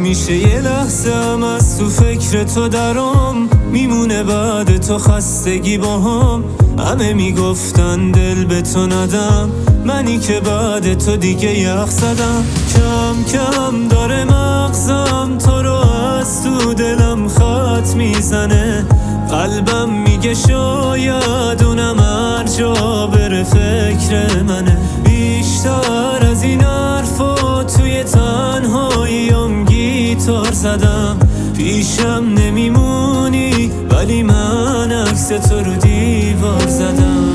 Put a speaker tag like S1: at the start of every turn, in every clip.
S1: نمیشه یه لحظه هم از تو فکر تو درام، میمونه بعد تو خستگی باهام. همه میگفتن دل به تو ندم، منی که بعد تو دیگه یخ زدم. کم کم داره مغزم تو رو از تو دلم خط میزنه. قلبم میگه شاید اونم هر جا بره فکر منه. بیشتر از این حرفا توی تنهاییم گیتار زدم. پیشم نمیمونی ولی من عکس تو رو دیوار زدم.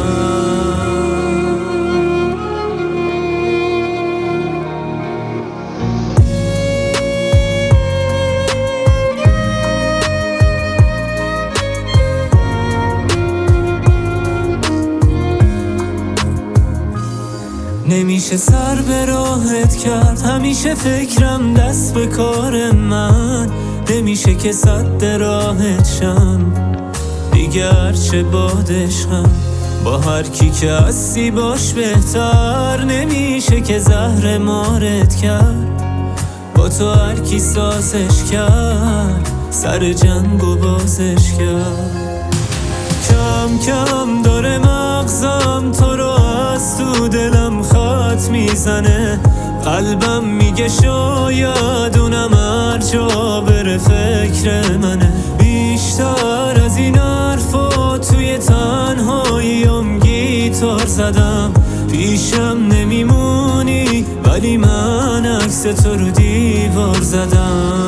S1: نمیشه سر به راحت کرد، همیشه فکرم دست به کار من. نمیشه که سد راحت شم دیگر چه بادشم. با هر کی که هستی باش بهتر، نمیشه که زهر مارت کرد. با تو هر کی سازش کرد، سر جنگ و بازش کرد. کم کم داره مغزم تو رو از تو دلم خط میزنه. قلبم میگه شاید اونم هر جا بره فکر منه. بیشتر از این حرفا توی تنهاییم گیتار زدم. پیشم نمیمونی ولی من عکس تو رو دیوار زدم.